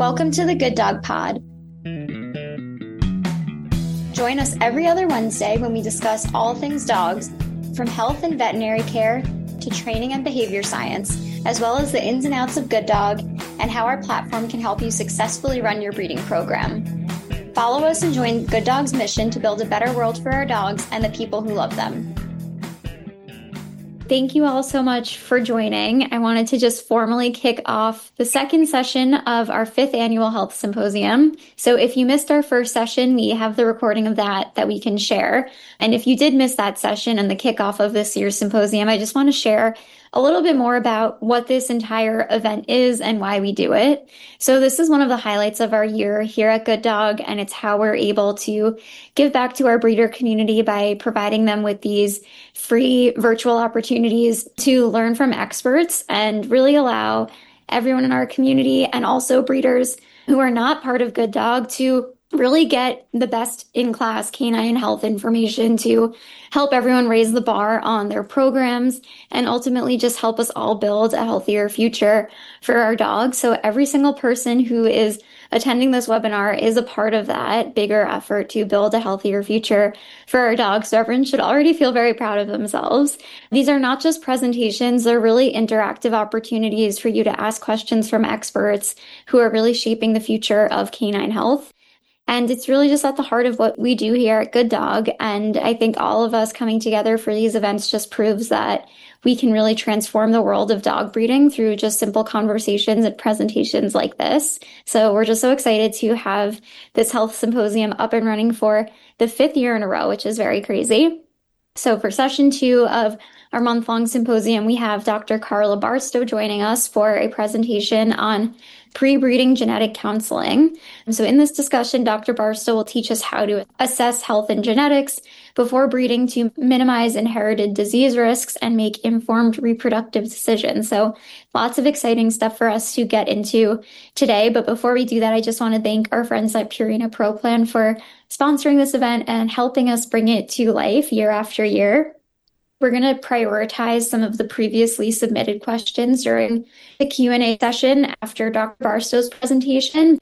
Welcome to the Good Dog Pod. Join us every other Wednesday when we discuss all things dogs, from health and veterinary care to training and behavior science, as well as the ins and outs of Good Dog and how our platform can help you successfully run your breeding program. Follow us and join Good Dog's mission to build a better world for our dogs and the people who love them. Thank you all so much for joining. I wanted to just formally kick off the second session of our 5th annual health symposium. So if you missed our first session, we have the recording of that we can share. And if you did miss that session and the kickoff of this year's symposium, I just want to share a little bit more about what this entire event is and why we do it. So this is one of the highlights of our year here at Good Dog, and it's how we're able to give back to our breeder community by providing them with these free virtual opportunities to learn from experts and really allow everyone in our community and also breeders who are not part of Good Dog to really get the best in class canine health information to help everyone raise the bar on their programs and ultimately just help us all build a healthier future for our dogs. So every single person who is attending this webinar is a part of that bigger effort to build a healthier future for our dogs. So everyone should already feel very proud of themselves. These are not just presentations, they're really interactive opportunities for you to ask questions from experts who are really shaping the future of canine health. And it's really just at the heart of what we do here at Good Dog. And I think all of us coming together for these events just proves that we can really transform the world of dog breeding through just simple conversations and presentations like this. So we're just so excited to have this health symposium up and running for the 5th year in a row, which is very crazy. So for session 2 of our month-long symposium, we have Dr. Carla Barstow joining us for a presentation on pre-breeding genetic counseling. So in this discussion, Dr. Barstow will teach us how to assess health and genetics before breeding to minimize inherited disease risks and make informed reproductive decisions. So lots of exciting stuff for us to get into today. But before we do that, I just want to thank our friends at Purina Pro Plan for sponsoring this event and helping us bring it to life year after year. We're going to prioritize some of the previously submitted questions during the Q&A session after Dr. Barstow's presentation.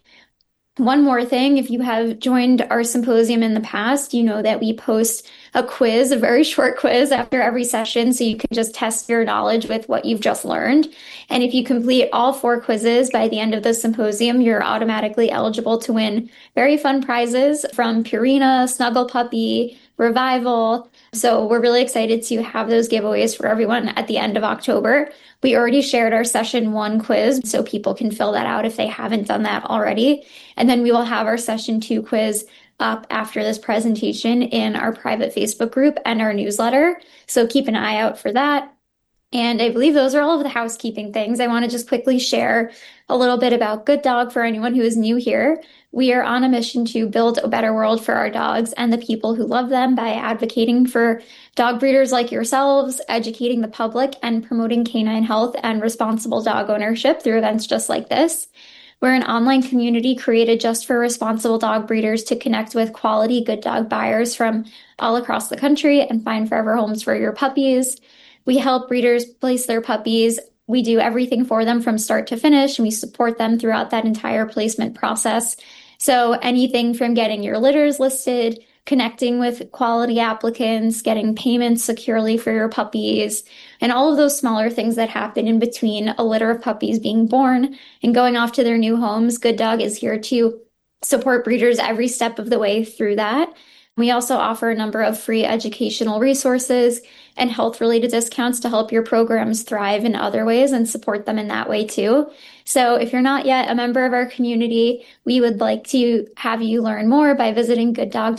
One more thing, if you have joined our symposium in the past, you know that we post a quiz, a very short quiz after every session, so you can just test your knowledge with what you've just learned. And if you complete all 4 quizzes by the end of the symposium, you're automatically eligible to win very fun prizes from Purina, Snuggle Puppy, Revival. So we're really excited to have those giveaways for everyone at the end of October. We already shared our session 1 quiz, so people can fill that out if they haven't done that already. And then we will have our session 2 quiz up after this presentation in our private Facebook group and our newsletter. So keep an eye out for that. And I believe those are all of the housekeeping things. I want to just quickly share a little bit about Good Dog for anyone who is new here. We are on a mission to build a better world for our dogs and the people who love them by advocating for dog breeders like yourselves, educating the public, and promoting canine health and responsible dog ownership through events just like this. We're an online community created just for responsible dog breeders to connect with quality Good Dog buyers from all across the country and find forever homes for your puppies. We help breeders place their puppies. We do everything for them from start to finish, and we support them throughout that entire placement process. So anything from getting your litters listed, connecting with quality applicants, getting payments securely for your puppies, and all of those smaller things that happen in between a litter of puppies being born and going off to their new homes. Good Dog is here to support breeders every step of the way through that. We also offer a number of free educational resources and health-related discounts to help your programs thrive in other ways and support them in that way too. So if you're not yet a member of our community, we would like to have you learn more by visiting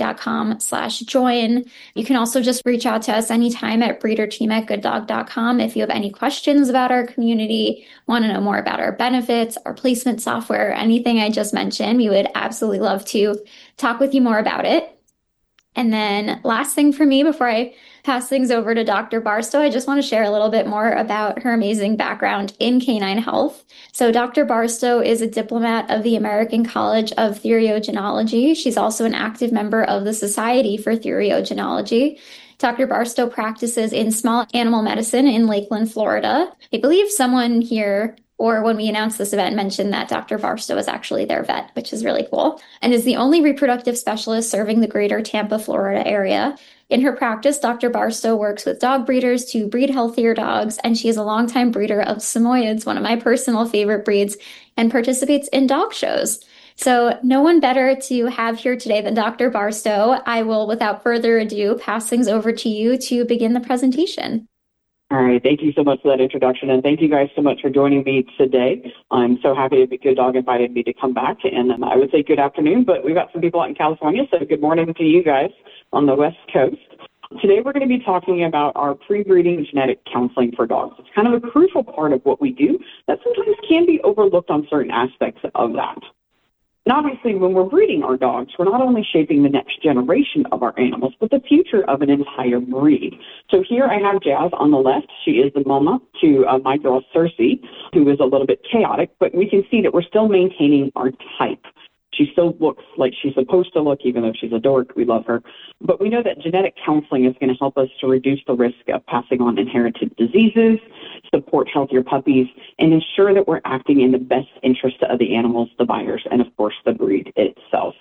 gooddog.com/join. You can also just reach out to us anytime at breederteam@gooddog.com if you have any questions about our community, want to know more about our benefits, our placement software, anything I just mentioned. We would absolutely love to talk with you more about it. And then last thing for me before I pass things over to Dr. Barstow, I just want to share a little bit more about her amazing background in canine health. So Dr. Barstow is a diplomat of the American College of Theriogenology. She's also an active member of the Society for Theriogenology. Dr. Barstow practices in small animal medicine in Lakeland, Florida. I believe someone here or when we announced this event, mentioned that Dr. Barstow is actually their vet, which is really cool, and is the only reproductive specialist serving the greater Tampa, Florida area. In her practice, Dr. Barstow works with dog breeders to breed healthier dogs, and she is a longtime breeder of Samoyeds, one of my personal favorite breeds, and participates in dog shows. So no one better to have here today than Dr. Barstow. I will, without further ado, pass things over to you to begin the presentation. All right. Thank you so much for that introduction. And thank you guys so much for joining me today. I'm so happy that Good Dog invited me to come back. And I would say good afternoon, but we've got some people out in California. So good morning to you guys on the West Coast. Today, we're going to be talking about our pre-breeding genetic counseling for dogs. It's kind of a crucial part of what we do that sometimes can be overlooked on certain aspects of that. And obviously, when we're breeding our dogs, we're not only shaping the next generation of our animals, but the future of an entire breed. So here I have Jazz on the left. She is the mama to my girl, Cersei, who is a little bit chaotic, but we can see that we're still maintaining our type. She still looks like she's supposed to look, even though she's a dork. We love her. But we know that genetic counseling is going to help us to reduce the risk of passing on inherited diseases, support healthier puppies, and ensure that we're acting in the best interest of the animals, the buyers, and of course the breed itself.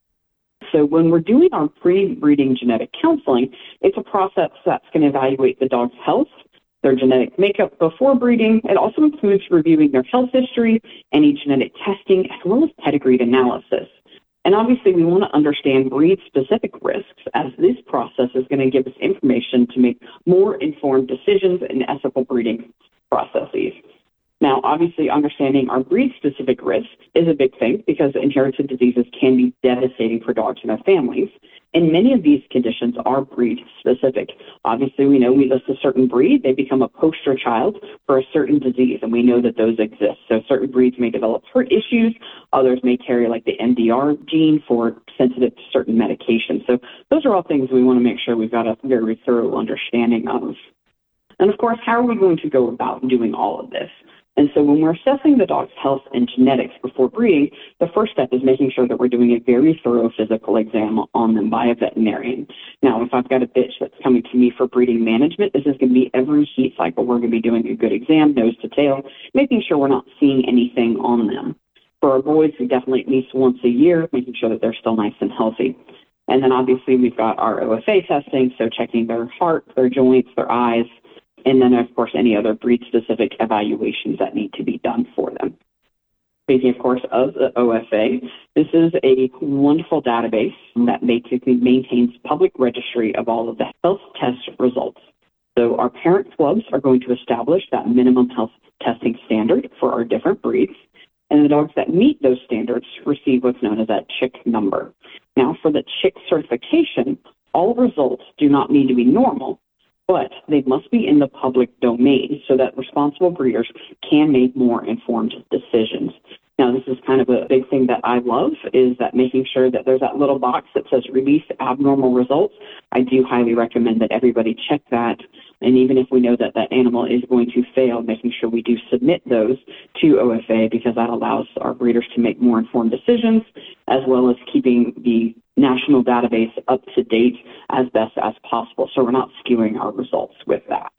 So when we're doing our pre-breeding genetic counseling, it's a process that's going to evaluate the dog's health, their genetic makeup before breeding. It also includes reviewing their health history, any genetic testing, as well as pedigree analysis. And obviously, we want to understand breed-specific risks, as this process is going to give us information to make more informed decisions in ethical breeding processes. Now, obviously, understanding our breed-specific risks is a big thing because inherited diseases can be devastating for dogs and their families. And many of these conditions are breed-specific. Obviously, we know we list a certain breed, they become a poster child for a certain disease, and we know that those exist. So certain breeds may develop heart issues, others may carry like the MDR gene for sensitive to certain medications. So those are all things we want to make sure we've got a very thorough understanding of. And of course, how are we going to go about doing all of this? And so when we're assessing the dog's health and genetics before breeding, the first step is making sure that we're doing a very thorough physical exam on them by a veterinarian. Now, if I've got a bitch that's coming to me for breeding management, this is going to be every heat cycle. We're going to be doing a good exam, nose to tail, making sure we're not seeing anything on them. For our boys, we definitely at least once a year, making sure that they're still nice and healthy. And then obviously we've got our OFA testing, so checking their heart, their joints, their eyes, and then, of course, any other breed-specific evaluations that need to be done for them. Speaking, of course, of the OFA, this is a wonderful database that basically maintains public registry of all of the health test results. So our parent clubs are going to establish that minimum health testing standard for our different breeds, and the dogs that meet those standards receive what's known as that CHIC number. Now, for the CHIC certification, all results do not need to be normal, but they must be in the public domain so that responsible breeders can make more informed decisions. Now, this is kind of a big thing that I love, is that making sure that there's that little box that says release abnormal results. I do highly recommend that everybody check that. And even if we know that that animal is going to fail, making sure we do submit those to OFA, because that allows our breeders to make more informed decisions, as well as keeping the national database up to date as best as possible, so we're not skewing our results with that.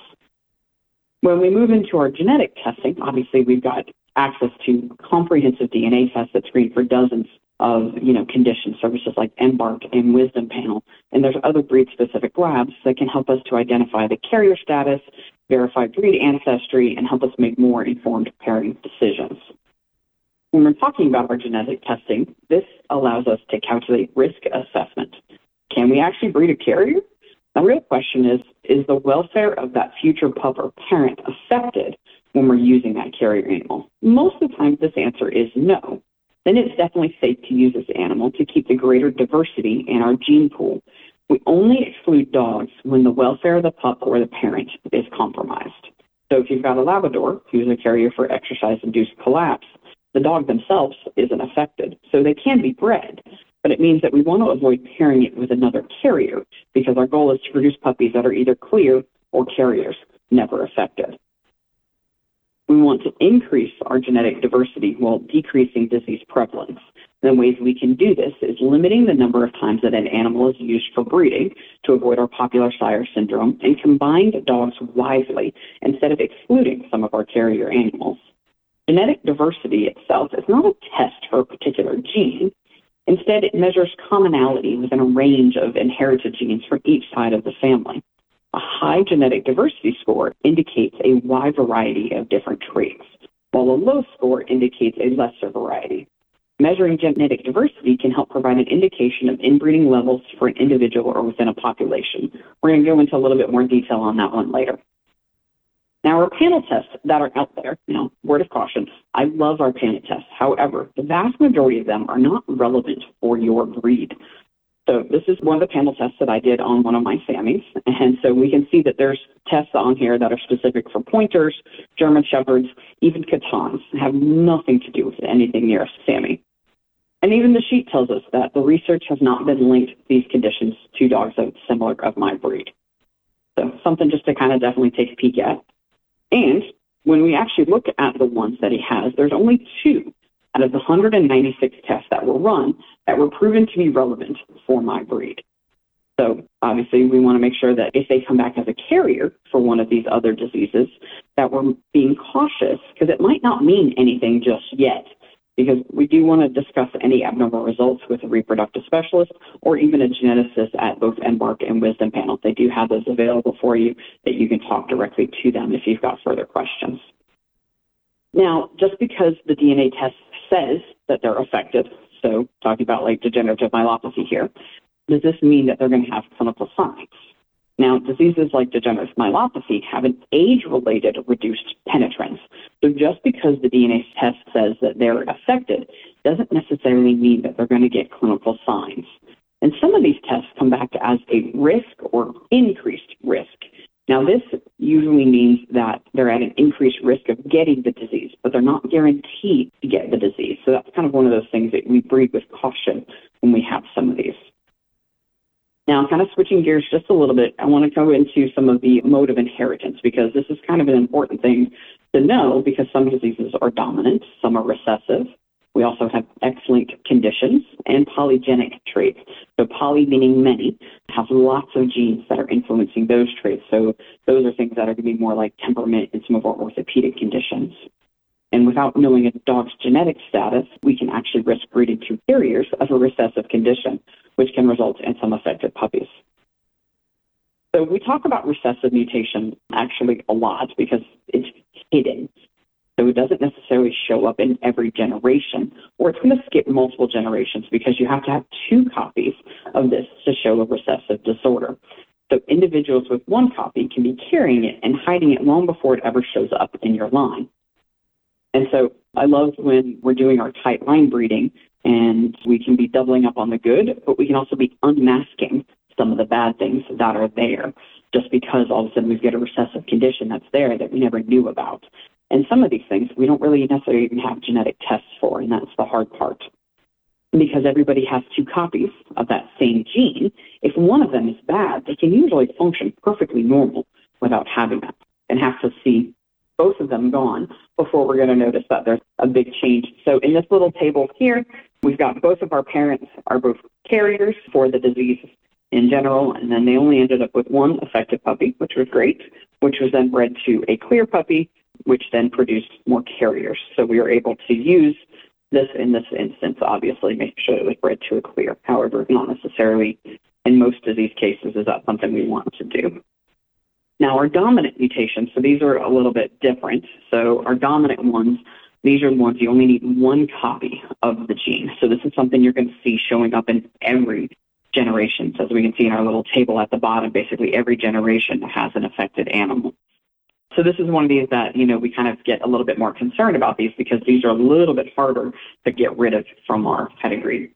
When we move into our genetic testing, obviously we've got access to comprehensive DNA tests that screen for dozens of condition services like Embark and Wisdom Panel, and there's other breed-specific labs that can help us to identify the carrier status, verify breed ancestry, and help us make more informed pairing decisions. When we're talking about our genetic testing, this allows us to calculate risk assessment. Can we actually breed a carrier? The real question is the welfare of that future pup or parent affected when we're using that carrier animal? Most of the time, this answer is no. Then it's definitely safe to use this animal to keep the greater diversity in our gene pool. We only exclude dogs when the welfare of the pup or the parent is compromised. So if you've got a Labrador who's a carrier for exercise-induced collapse, the dog themselves isn't affected, so they can be bred. But it means that we want to avoid pairing it with another carrier, because our goal is to produce puppies that are either clear or carriers, never affected. We want to increase our genetic diversity while decreasing disease prevalence. The ways we can do this is limiting the number of times that an animal is used for breeding to avoid our popular sire syndrome, and combine dogs wisely instead of excluding some of our carrier animals. Genetic diversity itself is not a test for a particular gene. Instead, it measures commonality within a range of inherited genes from each side of the family. A high genetic diversity score indicates a wide variety of different traits, while a low score indicates a lesser variety. Measuring genetic diversity can help provide an indication of inbreeding levels for an individual or within a population. We're going to go into a little bit more detail on that one later. Now, our panel tests that are out there, word of caution, I love our panel tests. However, the vast majority of them are not relevant for your breed. So this is one of the panel tests that I did on one of my Sammies. And so we can see that there's tests on here that are specific for pointers, German Shepherds, even Catons, have nothing to do with anything near a Sammy. And even the sheet tells us that the research has not been linked these conditions to dogs that are similar of my breed. So something just to kind of definitely take a peek at. And when we actually look at the ones that he has, there's only 2 out of the 196 tests that were run that were proven to be relevant for my breed. So obviously we want to make sure that if they come back as a carrier for one of these other diseases, that we're being cautious, because it might not mean anything just yet, because we do want to discuss any abnormal results with a reproductive specialist or even a geneticist at both Embark and Wisdom Panel. They do have those available for you that you can talk directly to them if you've got further questions. Now, just because the DNA test says that they're affected, so talking about like degenerative myelopathy here, does this mean that they're going to have clinical signs? Now, diseases like degenerative myelopathy have an age-related reduced penetrance. So just because the DNA test says that they're affected doesn't necessarily mean that they're going to get clinical signs. And some of these tests come back as a risk or increased risk. Now, this usually means that they're at an increased risk of getting the disease, but they're not guaranteed to get the disease. So that's kind of one of those things that we breed with caution when we have some of these. Now, kind of switching gears just a little bit, I want to go into some of the mode of inheritance, because this is kind of an important thing to know, because some diseases are dominant, some are recessive. We also have X-linked conditions and polygenic traits. So poly meaning many, have lots of genes that are influencing those traits. So those are things that are going to be more like temperament and some of our orthopedic conditions. And without knowing a dog's genetic status, we can actually risk breeding to carriers of a recessive condition, which can result in some affected puppies. So we talk about recessive mutation actually a lot because it's hidden. So it doesn't necessarily show up in every generation, or it's going to skip multiple generations because you have to have 2 copies of this to show a recessive disorder. So individuals with 1 copy can be carrying it and hiding it long before it ever shows up in your line. And so I love when we're doing our tight line breeding and we can be doubling up on the good, but we can also be unmasking some of the bad things that are there just because all of a sudden we get a recessive condition that's there that we never knew about. And some of these things we don't really necessarily even have genetic tests for, and that's the hard part. Because everybody has 2 copies of that same gene, if one of them is bad, they can usually function perfectly normal without having that, and have to see both of them gone before we're going to notice that there's a big change. So in this little table here, we've got both of our parents are both carriers for the disease in general, and then they only ended up with 1 affected puppy, which was great, which was then bred to a clear puppy, which then produced more carriers. So we were able to use this in this instance, obviously, making sure it was bred to a clear. However, not necessarily in most disease cases is that something we want to do. Now, our dominant mutations, so these are a little bit different. So our dominant ones, these are the ones you only need 1 copy of the gene. So this is something you're going to see showing up in every generation. So as we can see in our little table at the bottom, basically every generation has an affected animal. So this is one of these that, we kind of get a little bit more concerned about these because these are a little bit harder to get rid of from our pedigree.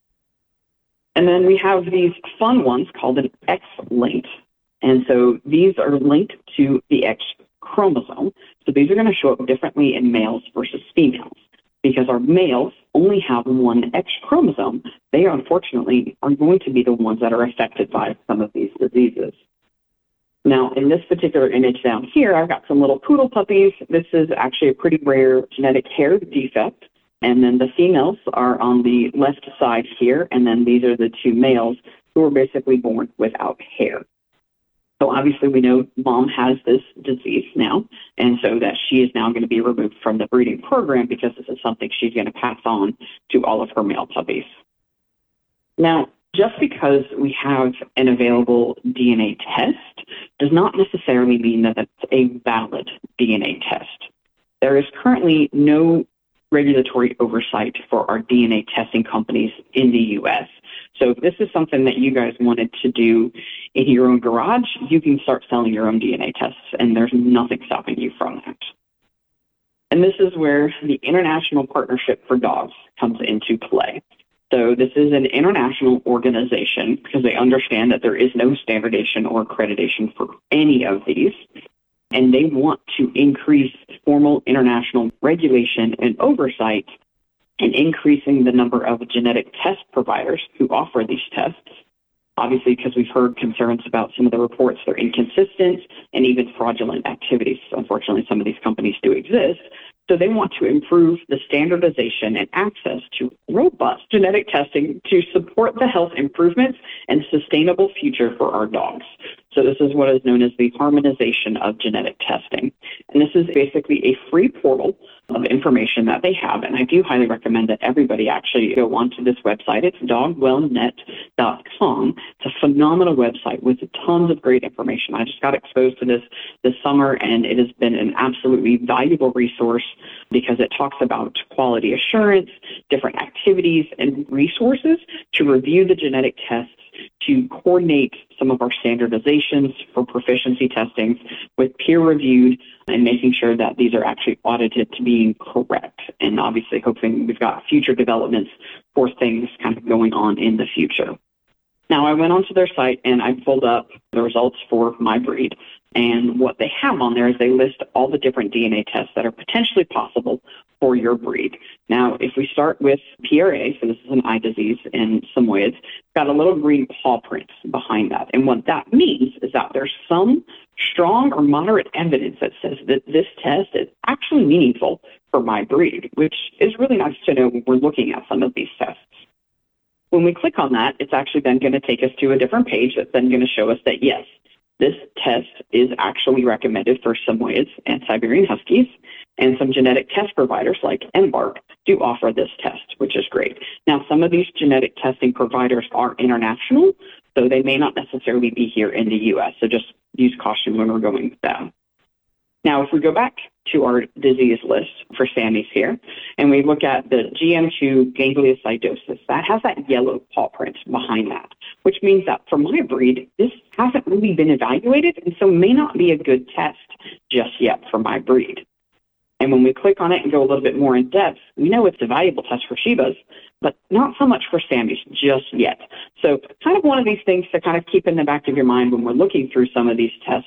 And then we have these fun ones called an X-linked. And so these are linked to the X chromosome. So these are going to show up differently in males versus females. Because our males only have 1 X chromosome, they unfortunately are going to be the ones that are affected by some of these diseases. Now, in this particular image down here, I've got some little poodle puppies. This is actually a pretty rare genetic hair defect. And then the females are on the left side here, and then these are the 2 males who are basically born without hair. So obviously we know mom has this disease now, and so that she is now going to be removed from the breeding program because this is something she's going to pass on to all of her male puppies. Now, just because we have an available DNA test does not necessarily mean that that's a valid DNA test. There is currently no regulatory oversight for our DNA testing companies in the U.S. So if this is something that you guys wanted to do in your own garage, you can start selling your own DNA tests, and there's nothing stopping you from that. And this is where the International Partnership for Dogs comes into play. So this is an international organization because they understand that there is no standardization or accreditation for any of these. And they want to increase formal international regulation and oversight and increasing the number of genetic test providers who offer these tests. Obviously, because we've heard concerns about some of the reports, they're inconsistent and even fraudulent activities. Unfortunately, some of these companies do exist. So they want to improve the standardization and access to robust genetic testing to support the health improvements and sustainable future for our dogs. So this is what is known as the harmonization of genetic testing. And this is basically a free portal of information that they have. And I do highly recommend that everybody actually go onto this website. It's dogwellnet.com. It's a phenomenal website with tons of great information. I just got exposed to this summer, and it has been an absolutely valuable resource because it talks about quality assurance, different activities and resources to review the genetic tests, to coordinate some of our standardizations for proficiency testings with peer-reviewed and making sure that these are actually audited to being correct. And obviously hoping we've got future developments for things kind of going on in the future. Now, I went onto their site and I pulled up the results for my breed. And what they have on there is they list all the different DNA tests that are potentially possible for your breed. Now, if we start with PRA, so this is an eye disease in Samoyeds, got a little green paw print behind that. And what that means is that there's some strong or moderate evidence that says that this test is actually meaningful for my breed, which is really nice to know when we're looking at some of these tests. When we click on that, it's actually then going to take us to a different page that's then going to show us that, yes, this test is actually recommended for Samoyeds and Siberian Huskies, and some genetic test providers like Embark do offer this test, which is great. Now, some of these genetic testing providers are international, so they may not necessarily be here in the U.S., so just use caution when we're going with them. Now, if we go back to our disease list for Sammy's here, and we look at the GM2 gangliosidosis, that has that yellow paw print behind that, which means that for my breed, this hasn't really been evaluated, and so may not be a good test just yet for my breed. And when we click on it and go a little bit more in depth, we know it's a valuable test for Shibas, but not so much for Sammy's just yet. So kind of one of these things to kind of keep in the back of your mind when we're looking through some of these tests.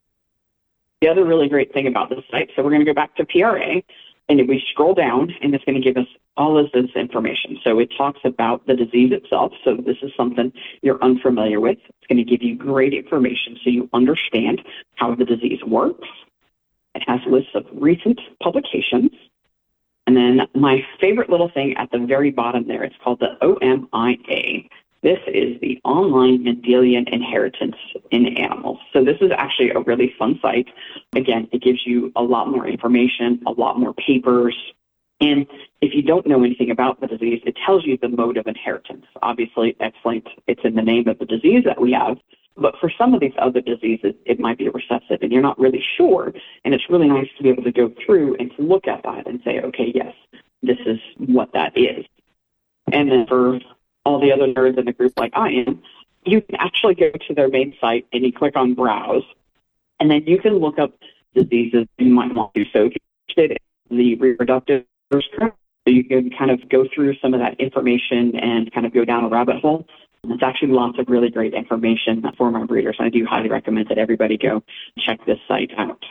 The other really great thing about this site, so we're going to go back to PRA, and if we scroll down, and it's going to give us all of this information. So it talks about the disease itself. So this is something you're unfamiliar with. It's going to give you great information so you understand how the disease works. It has lists of recent publications. And then my favorite little thing at the very bottom there, it's called the OMIA. This is the Online Mendelian Inheritance in Animals. So this is actually a really fun site. Again, it gives you a lot more information, a lot more papers. And if you don't know anything about the disease, it tells you the mode of inheritance. Obviously, X-linked, it's in the name of the disease that we have. But for some of these other diseases, it might be recessive, and you're not really sure. And it's really nice to be able to go through and to look at that and say, okay, yes, this is what that is. And then for all the other nerds in the group like I am, you can actually go to their main site and you click on Browse, and then you can look up diseases you might want to. So if you're interested in the reproductive spectrum, you can kind of go through some of that information and kind of go down a rabbit hole. It's actually lots of really great information for my breeders. I do highly recommend that everybody go check this site out.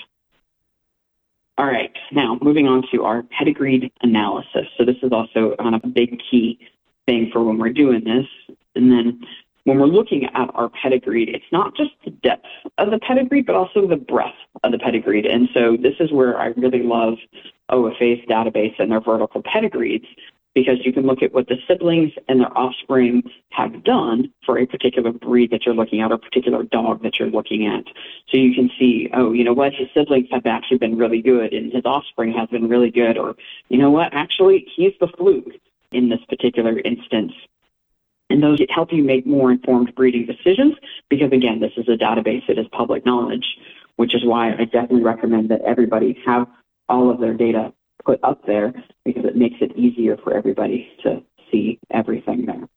All right, now moving on to our pedigreed analysis. So this is also kind of a big key thing for when we're doing this. And then when we're looking at our pedigreed, it's not just the depth of the pedigreed, but also the breadth of the pedigreed. And so this is where I really love OFA's database and their vertical pedigreeds, because you can look at what the siblings and their offspring have done for a particular breed that you're looking at or a particular dog that you're looking at. So you can see, oh, you know what, his siblings have actually been really good and his offspring has been really good, or, you know what, actually, he's the fluke in this particular instance. And those help you make more informed breeding decisions because, again, this is a database that is public knowledge, which is why I definitely recommend that everybody have all of their data put up there because it makes it easier for everybody to see everything there.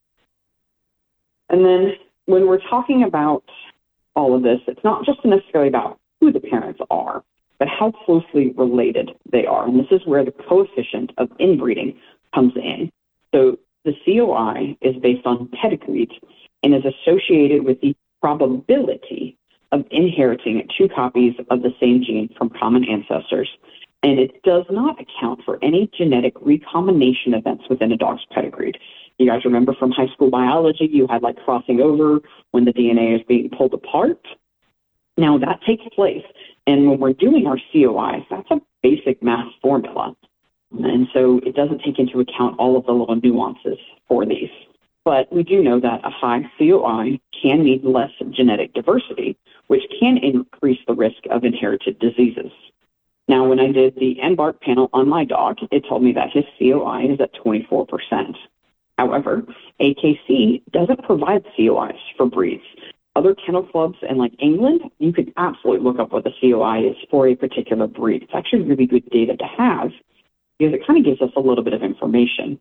And then when we're talking about all of this, it's not just necessarily about who the parents are, but how closely related they are. And this is where the coefficient of inbreeding comes in. So the COI is based on pedigree and is associated with the probability of inheriting 2 copies of the same gene from common ancestors. And it does not account for any genetic recombination events within a dog's pedigree. You guys remember from high school biology, you had like crossing over when the DNA is being pulled apart. Now that takes place. And when we're doing our COIs, that's a basic math formula. And so it doesn't take into account all of the little nuances for these. But we do know that a high COI can mean less genetic diversity, which can increase the risk of inherited diseases. Now, when I did the NBARC panel on my dog, it told me that his COI is at 24%. However, AKC doesn't provide COIs for breeds. Other kennel clubs in like England, you can absolutely look up what the COI is for a particular breed. It's actually really good data to have because it kind of gives us a little bit of information.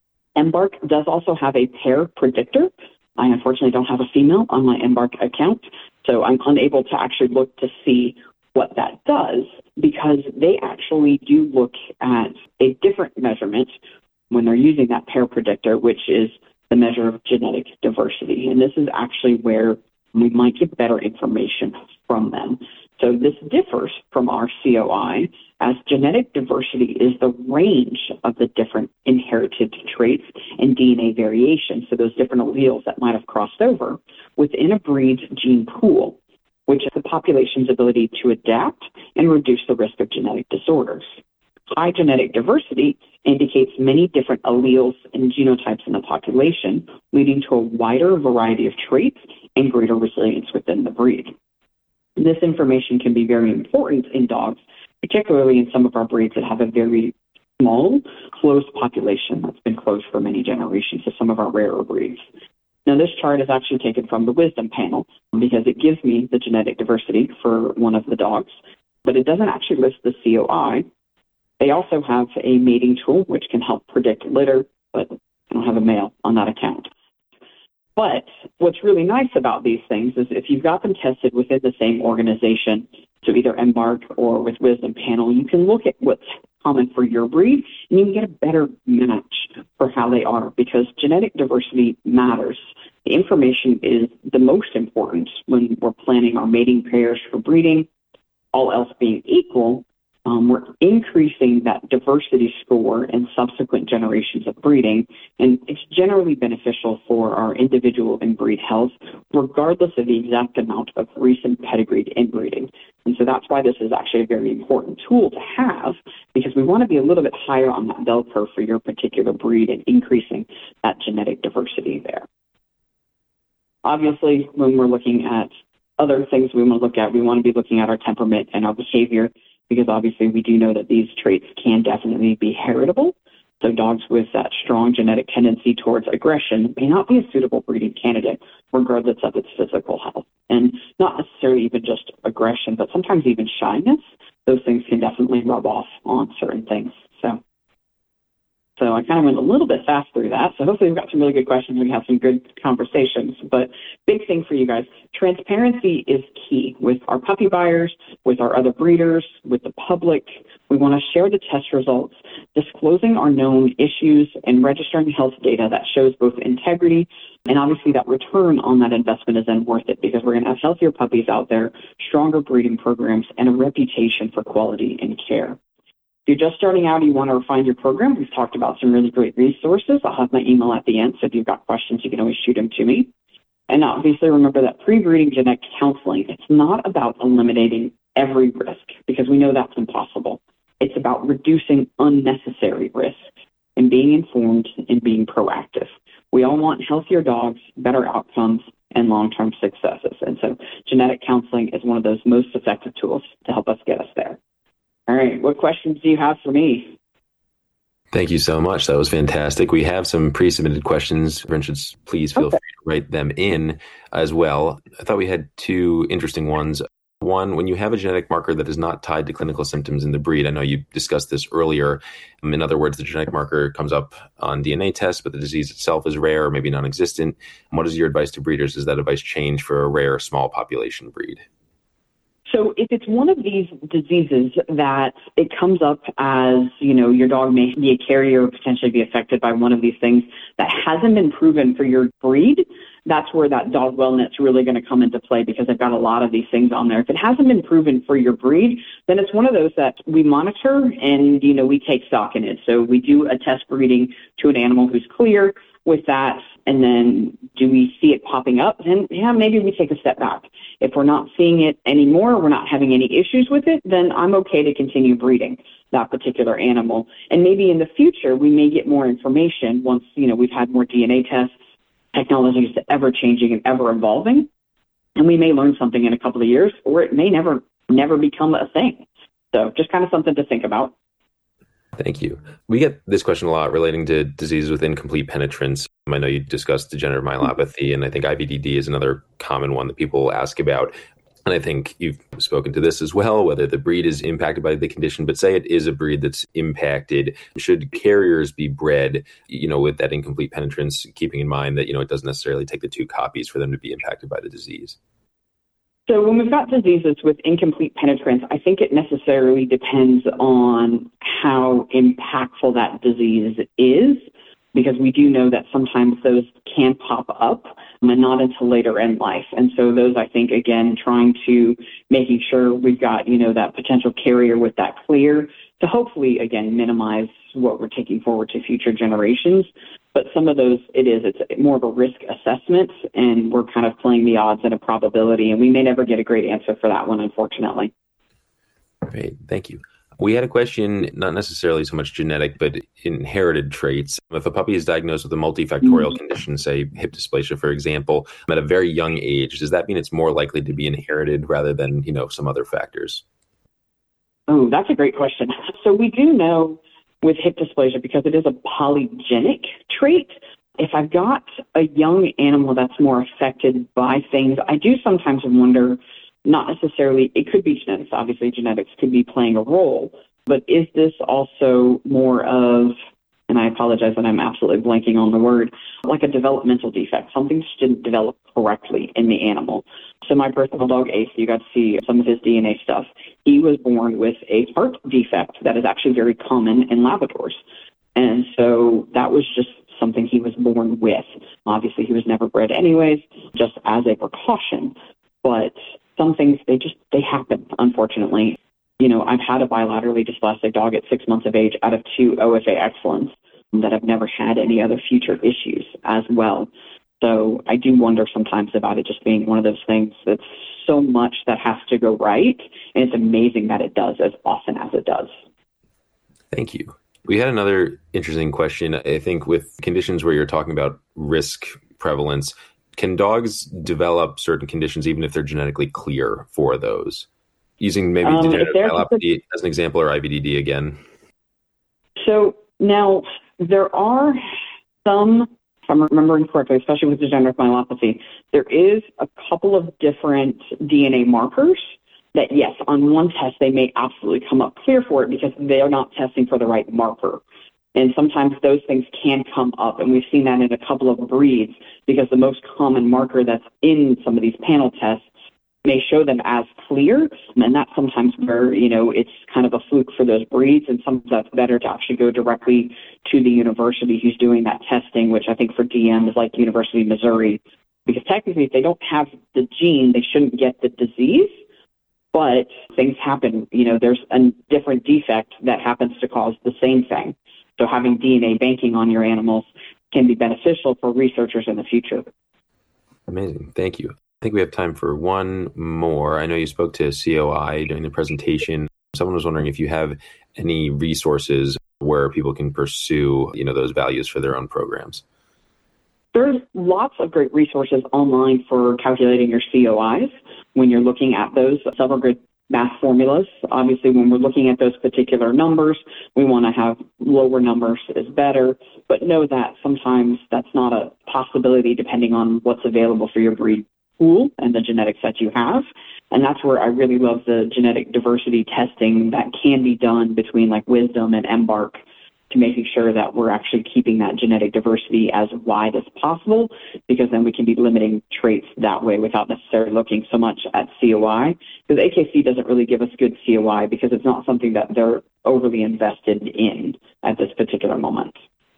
NBARC does also have a pair predictor. I unfortunately don't have a female on my NBARC account, so I'm unable to actually look to see what that does because they actually do look at a different measurement when they're using that pair predictor, which is the measure of genetic diversity. And this is actually where we might get better information from them. So this differs from our COI as genetic diversity is the range of the different inherited traits and DNA variation, so those different alleles that might have crossed over within a breed's gene pool, which is the population's ability to adapt and reduce the risk of genetic disorders. High genetic diversity indicates many different alleles and genotypes in the population, leading to a wider variety of traits and greater resilience within the breed. This information can be very important in dogs, particularly in some of our breeds that have a very small, closed population that's been closed for many generations, so some of our rarer breeds. Now, this chart is actually taken from the Wisdom panel because it gives me the genetic diversity for one of the dogs, but it doesn't actually list the COI. They also have a mating tool, which can help predict litter, but I don't have a male on that account. But what's really nice about these things is if you've got them tested within the same organization, so either NBARC or with Wisdom Panel, you can look at what's common for your breed, and you can get a better match for how they are because genetic diversity matters. The information is the most important when we're planning our mating pairs for breeding. All else being equal, we're increasing that diversity score in subsequent generations of breeding, and it's generally beneficial for our individual and breed health, regardless of the exact amount of recent pedigreed inbreeding. And so that's why this is actually a very important tool to have, because we want to be a little bit higher on that bell curve for your particular breed and increasing that genetic diversity there. Obviously, when we're looking at other things we want to look at, we want to be looking at our temperament and our behavior, because obviously we do know that these traits can definitely be heritable. So dogs with that strong genetic tendency towards aggression may not be a suitable breeding candidate, regardless of its physical health. And not necessarily even just aggression, but sometimes even shyness. Those things can definitely rub off on certain things. So I kind of went a little bit fast through that. So hopefully we've got some really good questions. We have some good conversations. But big thing for you guys, transparency is key with our puppy buyers, with our other breeders, with the public. We want to share the test results, disclosing our known issues, and registering health data that shows both integrity and obviously that return on that investment is then worth it because we're going to have healthier puppies out there, stronger breeding programs, and a reputation for quality and care. If you're just starting out and you want to refine your program, we've talked about some really great resources. I'll have my email at the end, so if you've got questions, you can always shoot them to me. And obviously remember that pre-breeding genetic counseling, it's not about eliminating every risk because we know that's impossible. It's about reducing unnecessary risks. and being informed and being proactive. We all want healthier dogs, better outcomes, and long-term successes. And so genetic counseling is one of those most effective tools to help us get us there. All right, what questions do you have for me? Thank you so much. That was fantastic. We have some pre-submitted questions. Friends, please feel free to write them in as well. I thought we had two interesting ones. One, when you have a genetic marker that is not tied to clinical symptoms in the breed, I know you discussed this earlier. In other words, the genetic marker comes up on DNA tests, but the disease itself is rare or maybe non-existent. And what is your advice to breeders? Does that advice change for a rare small population breed? So if it's one of these diseases that it comes up as, your dog may be a carrier or potentially be affected by one of these things that hasn't been proven for your breed, that's where that dog wellnet's really going to come into play, because I've got a lot of these things on there. If it hasn't been proven for your breed, then it's one of those that we monitor and, we take stock in it. So we do a test breeding to an animal who's clear with that. And then do we see it popping up? Then, maybe we take a step back. If we're not seeing it anymore, we're not having any issues with it, then I'm okay to continue breeding that particular animal. And maybe in the future, we may get more information once, we've had more DNA tests. Technology is ever changing and ever evolving. And we may learn something in a couple of years, or it may never become a thing. So just kind of something to think about. Thank you. We get this question a lot relating to diseases with incomplete penetrance. I know you discussed degenerative myelopathy, and I think IVDD is another common one that people ask about. And I think you've spoken to this as well, whether the breed is impacted by the condition, but say it is a breed that's impacted. Should carriers be bred, with that incomplete penetrance, keeping in mind that, it doesn't necessarily take the two copies for them to be impacted by the disease? So when we've got diseases with incomplete penetrance, I think it necessarily depends on how impactful that disease is, because we do know that sometimes those can pop up and not until later in life. And so those, I think, again, trying to making sure we've got, that potential carrier with that clear to hopefully, again, minimize what we're taking forward to future generations. But some of those, it's more of a risk assessment, and we're kind of playing the odds and a probability, and we may never get a great answer for that one, unfortunately. Great. Thank you. We had a question, not necessarily so much genetic, but inherited traits. If a puppy is diagnosed with a multifactorial condition, say hip dysplasia, for example, at a very young age, does that mean it's more likely to be inherited rather than, some other factors? Oh, that's a great question. So we do know with hip dysplasia, because it is a polygenic trait, if I've got a young animal that's more affected by things, I do sometimes wonder, not necessarily, it could be genetics, obviously genetics could be playing a role, but is this also more of, and I apologize that I'm absolutely blanking on the word, like a developmental defect, something just didn't develop correctly in the animal. So my personal dog, Ace, you got to see some of his DNA stuff. He was born with a heart defect that is actually very common in Labradors. And so that was just something he was born with. Obviously, he was never bred anyways, just as a precaution. But some things, they happen, unfortunately. I've had a bilaterally dysplastic dog at 6 months of age out of 2 OFA excellents that have never had any other future issues as well. So I do wonder sometimes about it just being one of those things that's so much that has to go right. And it's amazing that it does as often as it does. Thank you. We had another interesting question. I think with conditions where you're talking about risk prevalence, can dogs develop certain conditions even if they're genetically clear for those? Using maybe degenerative myelopathy as an example, or IVDD again. So now there are some, if I'm remembering correctly, especially with degenerative myelopathy, there is a couple of different DNA markers that, yes, on one test, they may absolutely come up clear for it because they are not testing for the right marker. And sometimes those things can come up, and we've seen that in a couple of breeds because the most common marker that's in some of these panel tests may show them as clear, and that's sometimes where, it's kind of a fluke for those breeds, and sometimes that's better to actually go directly to the university who's doing that testing, which I think for DM is like University of Missouri, because technically if they don't have the gene, they shouldn't get the disease, but things happen. There's a different defect that happens to cause the same thing. So having DNA banking on your animals can be beneficial for researchers in the future. Amazing. Thank you. I think we have time for one more. I know you spoke to COI during the presentation. Someone was wondering if you have any resources where people can pursue, those values for their own programs? There's lots of great resources online for calculating your COIs when you're looking at those several good math formulas. Obviously, when we're looking at those particular numbers, we want to have lower numbers is better, but know that sometimes that's not a possibility depending on what's available for your breed pool and the genetics that you have. And that's where I really love the genetic diversity testing that can be done between like Wisdom and Embark, to making sure that we're actually keeping that genetic diversity as wide as possible, because then we can be limiting traits that way without necessarily looking so much at COI. Because AKC doesn't really give us good COI because it's not something that they're overly invested in at this particular moment.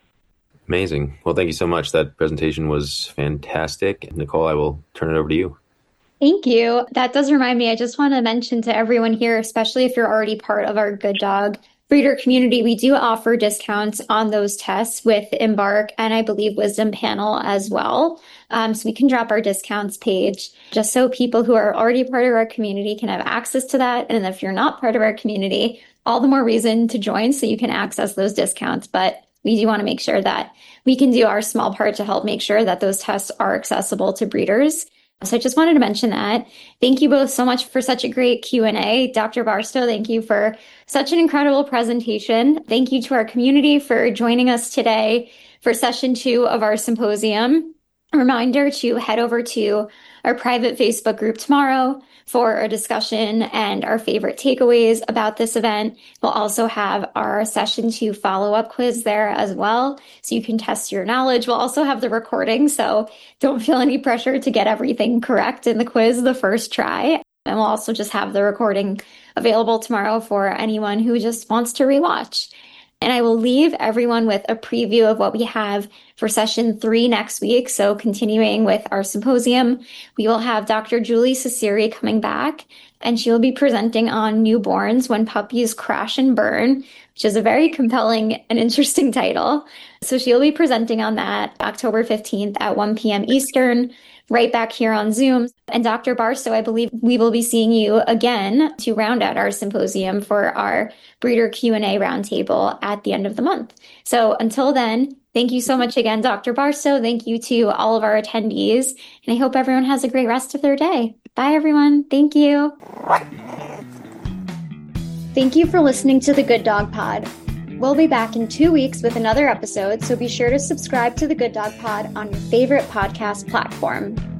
Amazing. Well, thank you so much. That presentation was fantastic. Nicole, I will turn it over to you. Thank you. That does remind me, I just want to mention to everyone here, especially if you're already part of our Good Dog breeder community, we do offer discounts on those tests with Embark and I believe Wisdom Panel as well. So we can drop our discounts page just so people who are already part of our community can have access to that. And if you're not part of our community, all the more reason to join so you can access those discounts. But we do want to make sure that we can do our small part to help make sure that those tests are accessible to breeders. So I just wanted to mention that. Thank you both so much for such a great Q&A. Dr. Barstow, thank you for such an incredible presentation. Thank you to our community for joining us today for session 2 of our symposium. A reminder to head over to our private Facebook group tomorrow for a discussion and our favorite takeaways about this event. We'll also have our session 2 follow-up quiz there as well, so you can test your knowledge. We'll also have the recording, so don't feel any pressure to get everything correct in the quiz the first try. And we'll also just have the recording available tomorrow for anyone who just wants to rewatch. And I will leave everyone with a preview of what we have for session 3 next week. So continuing with our symposium, we will have Dr. Julie Cecere coming back, and she will be presenting on newborns when puppies crash and burn, which is a very compelling and interesting title. So she'll be presenting on that October 15th at 1 p.m. Eastern, right back here on Zoom. And Dr. Barstow, I believe we will be seeing you again to round out our symposium for our breeder Q&A roundtable at the end of the month. So until then, thank you so much again, Dr. Barstow. Thank you to all of our attendees. And I hope everyone has a great rest of their day. Bye, everyone. Thank you. Thank you for listening to the Good Dog Pod. We'll be back in 2 weeks with another episode, so be sure to subscribe to the Good Dog Pod on your favorite podcast platform.